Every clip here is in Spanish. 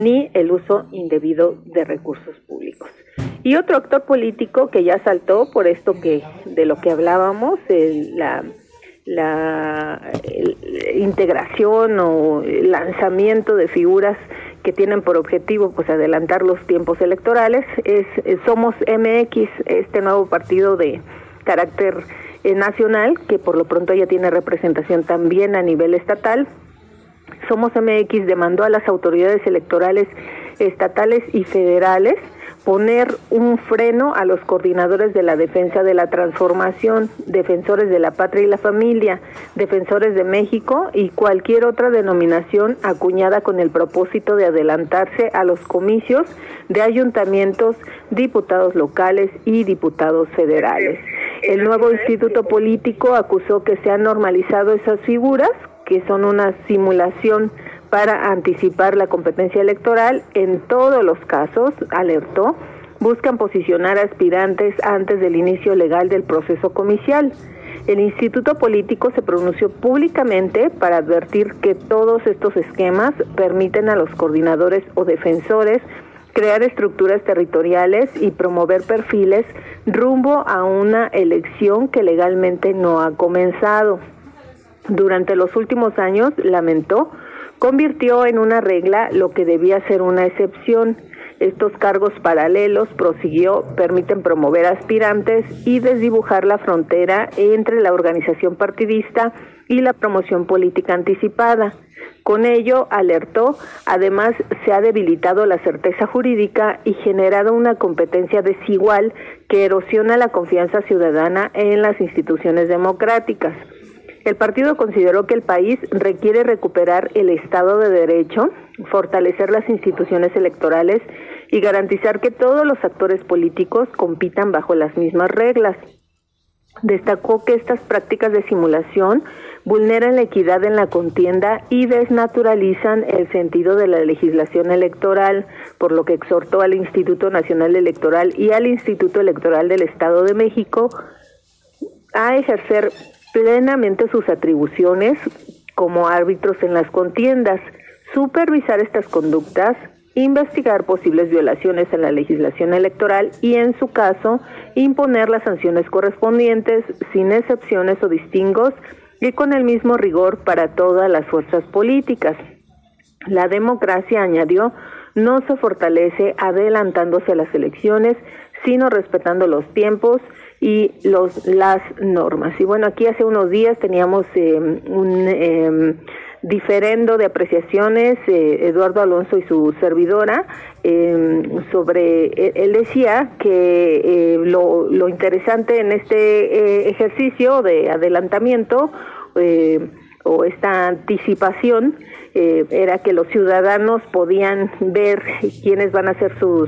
ni el uso indebido de recursos públicos. Y otro actor político que ya saltó por esto que de lo que hablábamos, la integración o el lanzamiento de figuras que tienen por objetivo pues adelantar los tiempos electorales, es Somos MX, este nuevo partido de carácter nacional, que por lo pronto ya tiene representación también a nivel estatal. Somos MX demandó a las autoridades electorales estatales y federales poner un freno a los coordinadores de la defensa de la transformación, defensores de la patria y la familia, defensores de México y cualquier otra denominación acuñada con el propósito de adelantarse a los comicios de ayuntamientos, diputados locales y diputados federales. El nuevo instituto político acusó que se han normalizado esas figuras, que son una simulación para anticipar la competencia electoral. En todos los casos, alertó, buscan posicionar aspirantes antes del inicio legal del proceso comicial. El Instituto Político se pronunció públicamente para advertir que todos estos esquemas permiten a los coordinadores o defensores crear estructuras territoriales y promover perfiles rumbo a una elección que legalmente no ha comenzado. Durante los últimos años, lamentó, convirtió en una regla lo que debía ser una excepción. Estos cargos paralelos, prosiguió, permiten promover aspirantes y desdibujar la frontera entre la organización partidista y la promoción política anticipada. Con ello, alertó, además se ha debilitado la certeza jurídica y generado una competencia desigual que erosiona la confianza ciudadana en las instituciones democráticas. El partido consideró que el país requiere recuperar el Estado de Derecho, fortalecer las instituciones electorales y garantizar que todos los actores políticos compitan bajo las mismas reglas. Destacó que estas prácticas de simulación vulneran la equidad en la contienda y desnaturalizan el sentido de la legislación electoral, por lo que exhortó al Instituto Nacional Electoral y al Instituto Electoral del Estado de México a ejercer plenamente sus atribuciones como árbitros en las contiendas, supervisar estas conductas, investigar posibles violaciones en la legislación electoral y, en su caso, imponer las sanciones correspondientes sin excepciones o distingos y con el mismo rigor para todas las fuerzas políticas. La democracia, añadió, no se fortalece adelantándose a las elecciones, sino respetando los tiempos y las normas. Y bueno, aquí hace unos días teníamos un diferendo de apreciaciones, Eduardo Alonso y su servidora, sobre, él decía que lo interesante en este ejercicio de adelantamiento o esta anticipación era que los ciudadanos podían ver quiénes van a ser sus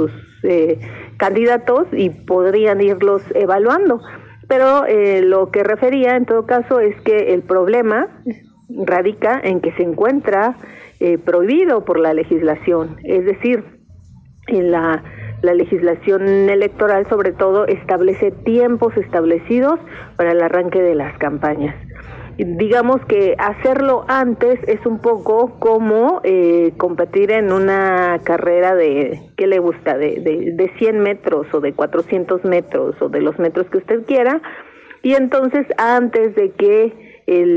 candidatos y podrían irlos evaluando. Pero lo que refería en todo caso es que el problema radica en que se encuentra prohibido por la legislación, es decir, en la legislación electoral sobre todo establece tiempos establecidos para el arranque de las campañas. Digamos que hacerlo antes es un poco como competir en una carrera de, ¿qué le gusta? De 100 metros o de 400 metros o de los metros que usted quiera, y entonces antes de que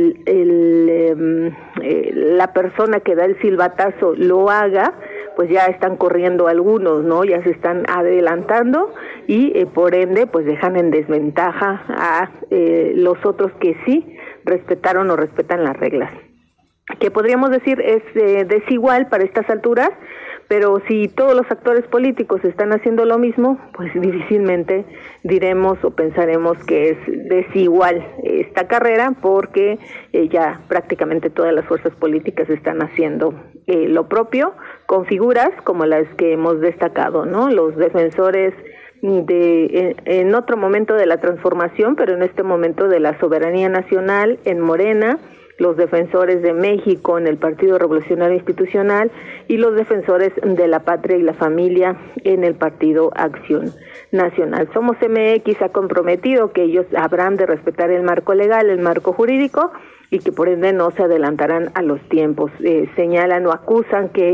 la persona que da el silbatazo lo haga, pues ya están corriendo algunos, ¿no? Ya se están adelantando y por ende pues dejan en desventaja a los otros que sí respetaron o respetan las reglas. Que podríamos decir es desigual para estas alturas, pero si todos los actores políticos están haciendo lo mismo, pues difícilmente diremos o pensaremos que es desigual esta carrera, porque ya prácticamente todas las fuerzas políticas están haciendo lo propio, con figuras como las que hemos destacado, ¿no? Los defensores en otro momento de la transformación, pero en este momento de la soberanía nacional en Morena, los defensores de México en el Partido Revolucionario Institucional y los defensores de la patria y la familia en el Partido Acción Nacional. Somos MX ha comprometido que ellos habrán de respetar el marco legal, el marco jurídico, y que por ende no se adelantarán a los tiempos. Señalan o acusan que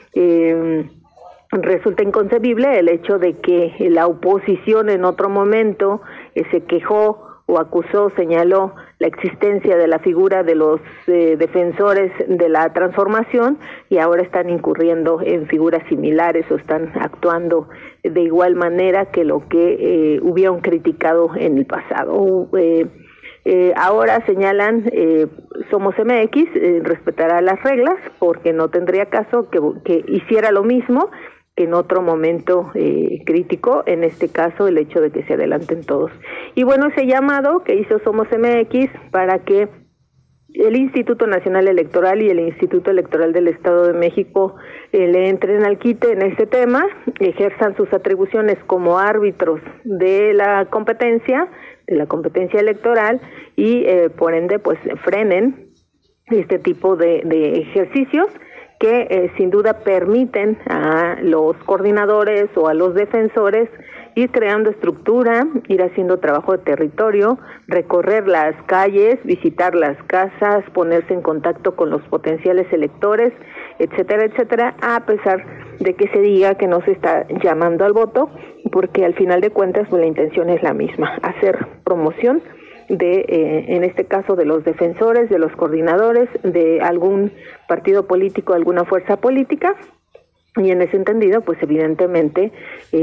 Resulta inconcebible el hecho de que la oposición en otro momento se quejó o acusó, señaló la existencia de la figura de los defensores de la transformación, y ahora están incurriendo en figuras similares o están actuando de igual manera que lo que hubieron criticado en el pasado. Ahora señalan, Somos MX respetará las reglas porque no tendría caso que hiciera lo mismo que en otro momento criticó, en este caso el hecho de que se adelanten todos. Y bueno, ese llamado que hizo Somos MX para que el Instituto Nacional Electoral y el Instituto Electoral del Estado de México le entren al quite en este tema, ejerzan sus atribuciones como árbitros de la competencia electoral y por ende pues frenen este tipo de ejercicios que sin duda permiten a los coordinadores o a los defensores ir creando estructura, ir haciendo trabajo de territorio, recorrer las calles, visitar las casas, ponerse en contacto con los potenciales electores, etcétera, etcétera, a pesar de que se diga que no se está llamando al voto, porque al final de cuentas pues, la intención es la misma, hacer promoción de, en este caso, de los defensores, de los coordinadores, de algún partido político, alguna fuerza política, y en ese entendido, pues evidentemente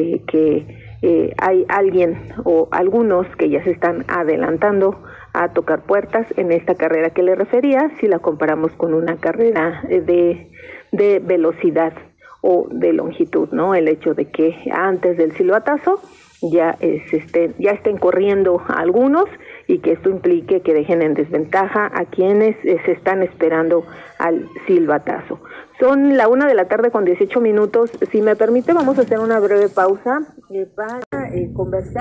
hay alguien o algunos que ya se están adelantando a tocar puertas en esta carrera que le refería, si la comparamos con una carrera de velocidad o de longitud, ¿no? El hecho de que antes del silbatazo ya estén corriendo algunos y que esto implique que dejen en desventaja a quienes se están esperando al silbatazo. Son la 1:00 p.m. con 18 minutos. Si me permite, vamos a hacer una breve pausa para conversar.